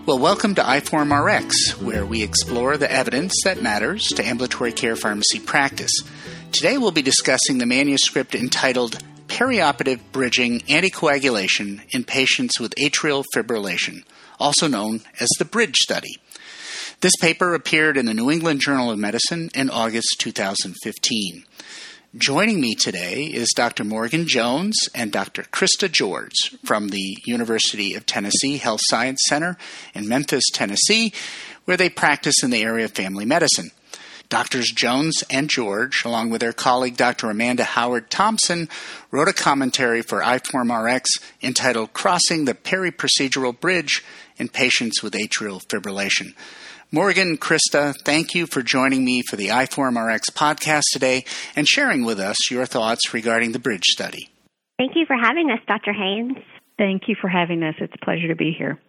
Well, welcome to iForum RX, where we explore the evidence that matters to ambulatory care pharmacy practice. Today we'll be discussing the manuscript entitled Perioperative Bridging Anticoagulation in Patients with Atrial Fibrillation, also known as the BRIDGE study. This paper appeared in the New England Journal of Medicine in August 2015. Joining me today is Dr. Morgan Jones and Dr. Krista George from the University of Tennessee Health Science Center in Memphis, Tennessee, where they practice in the area of family medicine. Doctors Jones and George, along with their colleague Dr. Amanda Howard Thompson, wrote a commentary for iForum RX entitled Crossing the Periprocedural Bridge in Patients with Atrial Fibrillation. Morgan, Krista, thank you for joining me for the iForum RX podcast today and sharing with us your thoughts regarding the BRIDGE study. Thank you for having us, Dr. Haynes. Thank you for having us. It's a pleasure to be here.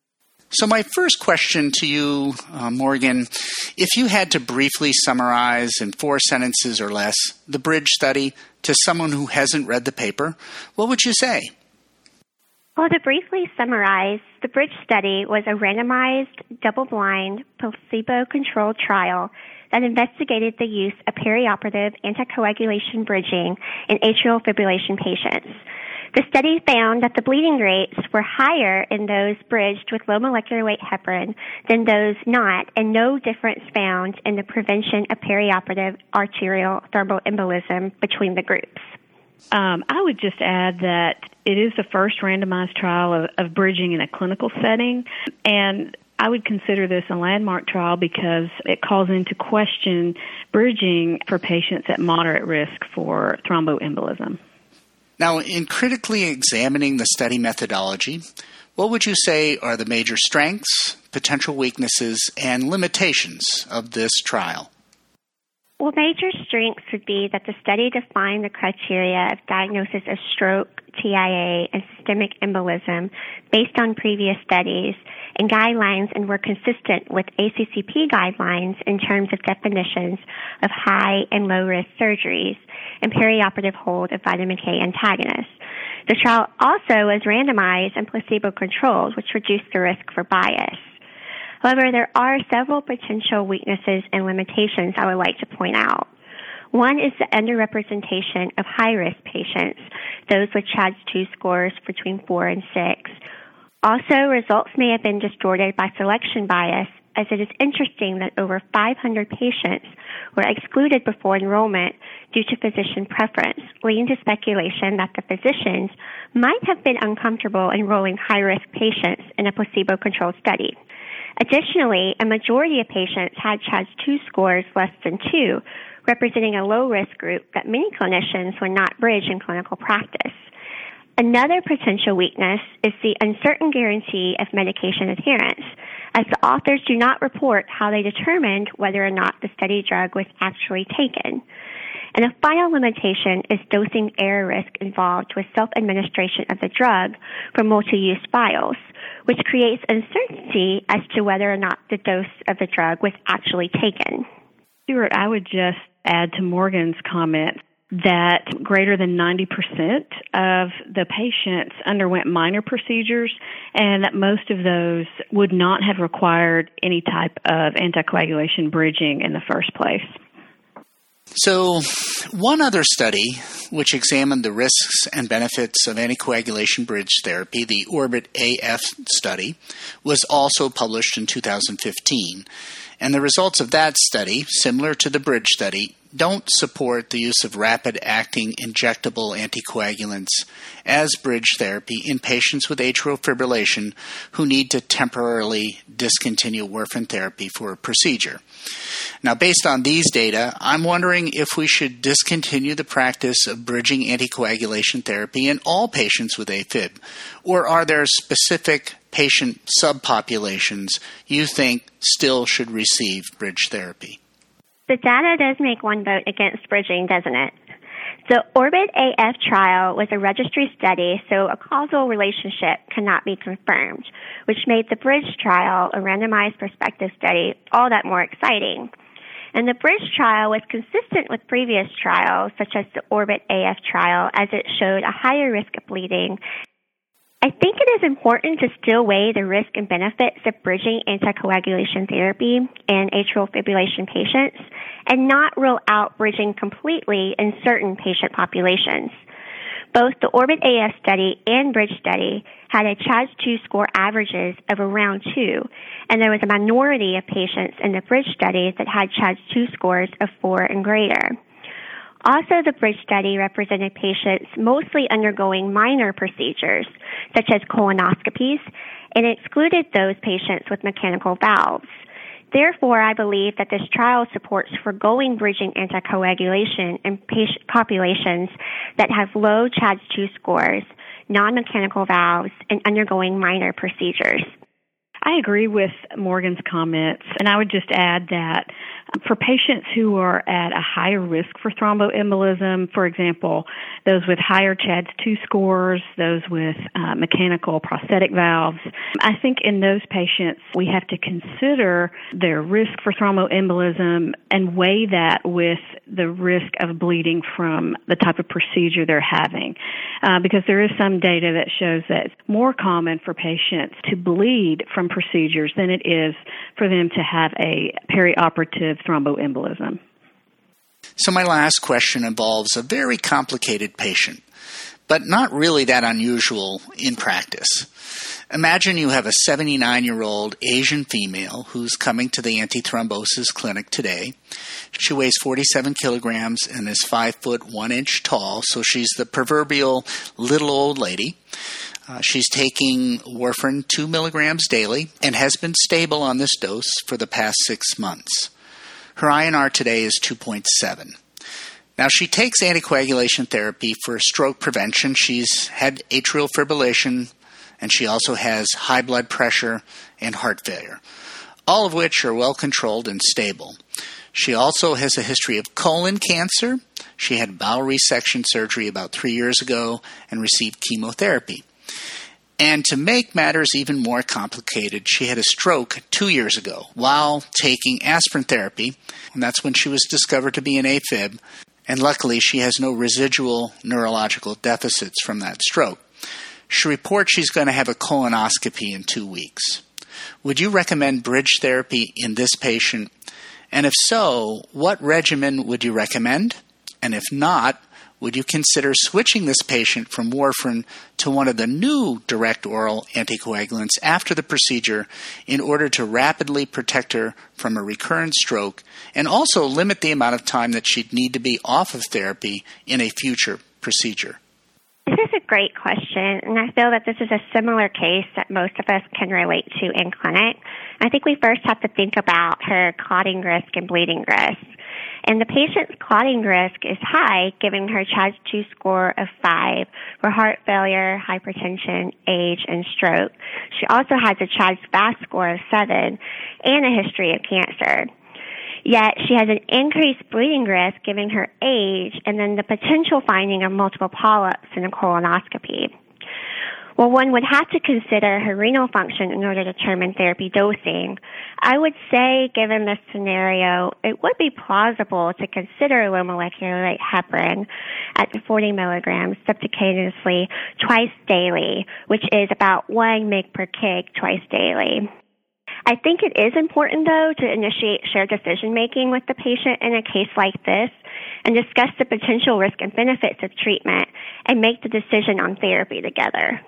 So my first question to you, Morgan, if you had to briefly summarize in 4 sentences or less the BRIDGE study to someone who hasn't read the paper, what would you say? Well, to briefly summarize, the BRIDGE study was a randomized, double-blind, placebo-controlled trial that investigated the use of perioperative anticoagulation bridging in atrial fibrillation patients. The study found that the bleeding rates were higher in those bridged with low molecular weight heparin than those not, and no difference found in the prevention of perioperative arterial thromboembolism between the groups. I would just add that it is the first randomized trial of bridging in a clinical setting, and I would consider this a landmark trial because it calls into question bridging for patients at moderate risk for thromboembolism. Now, in critically examining the study methodology, what would you say are the major strengths, potential weaknesses, and limitations of this trial? Well, major strengths would be that the study defined the criteria of diagnosis of stroke, TIA, and systemic embolism based on previous studies and guidelines and were consistent with ACCP guidelines in terms of definitions of high and low risk surgeries and perioperative hold of vitamin K antagonists. The trial also was randomized and placebo-controlled, which reduced the risk for bias. However, there are several potential weaknesses and limitations I would like to point out. One is the underrepresentation of high-risk patients, those with CHA2DS2 scores between 4 and 6. Also, results may have been distorted by selection bias, as it is interesting that over 500 patients were excluded before enrollment due to physician preference, leading to speculation that the physicians might have been uncomfortable enrolling high-risk patients in a placebo-controlled study. Additionally, a majority of patients had CHA2DS2 scores less than 2, representing a low-risk group that many clinicians would not bridge in clinical practice. Another potential weakness is the uncertain guarantee of medication adherence, as the authors do not report how they determined whether or not the study drug was actually taken. And a final limitation is dosing error risk involved with self-administration of the drug from multi-use vials, which creates uncertainty as to whether or not the dose of the drug was actually taken. Stuart, I would just add to Morgan's comment that greater than 90% of the patients underwent minor procedures and that most of those would not have required any type of anticoagulation bridging in the first place. So, one other study, which examined the risks and benefits of anticoagulation bridge therapy, the ORBIT-AF study, was also published in 2015. And the results of that study, similar to the BRIDGE study, don't support the use of rapid-acting injectable anticoagulants as bridge therapy in patients with atrial fibrillation who need to temporarily discontinue warfarin therapy for a procedure. Now, based on these data, I'm wondering if we should discontinue the practice of bridging anticoagulation therapy in all patients with AFib, or are there specific patient subpopulations you think still should receive bridge therapy? The data does make one vote against bridging, doesn't it? The ORBIT-AF trial was a registry study, so a causal relationship cannot be confirmed, which made the BRIDGE trial, a randomized prospective study, all that more exciting. And the BRIDGE trial was consistent with previous trials, such as the ORBIT-AF trial, as it showed a higher risk of bleeding I think it is important to still weigh the risk and benefits of bridging anticoagulation therapy in atrial fibrillation patients and not rule out bridging completely in certain patient populations. Both the ORBIT-AF study and BRIDGE study had a CHA2 score averages of around 2, and there was a minority of patients in the BRIDGE study that had CHA2 scores of 4 and greater. Also, the BRIDGE study represented patients mostly undergoing minor procedures, such as colonoscopies, and excluded those patients with mechanical valves. Therefore, I believe that this trial supports forgoing bridging anticoagulation in patient populations that have low CHA2 scores, non-mechanical valves, and undergoing minor procedures. I agree with Morgan's comments, and I would just add that for patients who are at a higher risk for thromboembolism, for example, those with higher CHA2 scores, those with mechanical prosthetic valves, I think in those patients we have to consider their risk for thromboembolism and weigh that with the risk of bleeding from the type of procedure they're having. Because there is some data that shows that it's more common for patients to bleed from procedures than it is for them to have a perioperative thromboembolism. So my last question involves a very complicated patient, but not really that unusual in practice. Imagine you have a 79-year-old Asian female who's coming to the antithrombosis clinic today. She weighs 47 kilograms and is 5 foot 1 inch tall, so she's the proverbial little old lady. She's taking warfarin 2 milligrams daily and has been stable on this dose for the past 6 months. Her INR today is 2.7. Now, she takes anticoagulation therapy for stroke prevention. She's had atrial fibrillation, and she also has high blood pressure and heart failure, all of which are well controlled and stable. She also has a history of colon cancer. She had bowel resection surgery about 3 years ago and received chemotherapy. And to make matters even more complicated, she had a stroke 2 years ago while taking aspirin therapy, and that's when she was discovered to be an AFib, and luckily she has no residual neurological deficits from that stroke. She reports she's going to have a colonoscopy in 2 weeks. Would you recommend bridge therapy in this patient? And if so, what regimen would you recommend? And if not, would you consider switching this patient from warfarin to one of the new direct oral anticoagulants after the procedure in order to rapidly protect her from a recurrent stroke and also limit the amount of time that she'd need to be off of therapy in a future procedure? This is a great question, and I feel that this is a similar case that most of us can relate to in clinic. I think we first have to think about her clotting risk and bleeding risk. And the patient's clotting risk is high, given her CHA2 score of 5 for heart failure, hypertension, age, and stroke. She also has a CHA2-VASc score of 7 and a history of cancer. Yet she has an increased bleeding risk given her age and then the potential finding of multiple polyps in a colonoscopy. Well, one would have to consider her renal function in order to determine therapy dosing. I would say, given this scenario, it would be plausible to consider low molecular weight heparin at 40 milligrams subcutaneously twice daily, which is about 1 mg per kg twice daily. I think it is important, though, to initiate shared decision-making with the patient in a case like this and discuss the potential risk and benefits of treatment and make the decision on therapy together.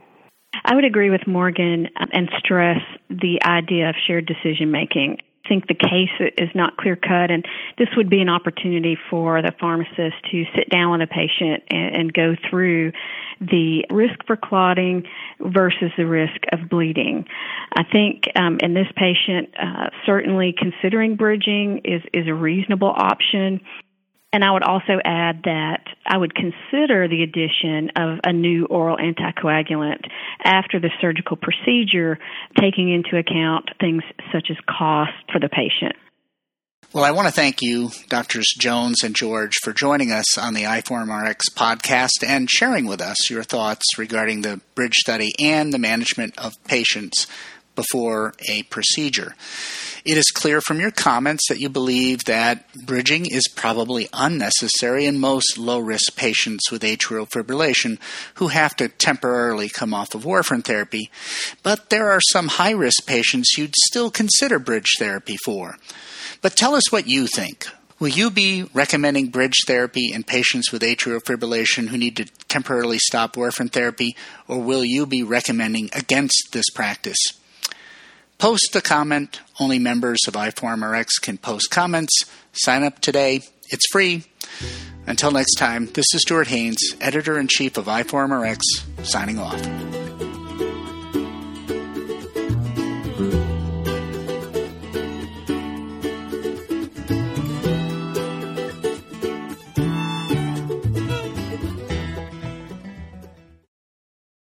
I would agree with Morgan and stress the idea of shared decision-making. I think the case is not clear-cut, and this would be an opportunity for the pharmacist to sit down with a patient and go through the risk for clotting versus the risk of bleeding. I think in this patient, certainly considering bridging is a reasonable option. And I would also add that I would consider the addition of a new oral anticoagulant after the surgical procedure, taking into account things such as cost for the patient. Well, I want to thank you, Drs. Jones and George, for joining us on the iForumRx podcast and sharing with us your thoughts regarding the BRIDGE study and the management of patients before a procedure. It is clear from your comments that you believe that bridging is probably unnecessary in most low-risk patients with atrial fibrillation who have to temporarily come off of warfarin therapy, but there are some high-risk patients you'd still consider bridge therapy for. But tell us what you think. Will you be recommending bridge therapy in patients with atrial fibrillation who need to temporarily stop warfarin therapy, or will you be recommending against this practice? Post a comment. Only members of I4MRX can post comments. Sign up today. It's free. Until next time, this is Stuart Haynes, Editor-in-Chief of I4MRX, signing off.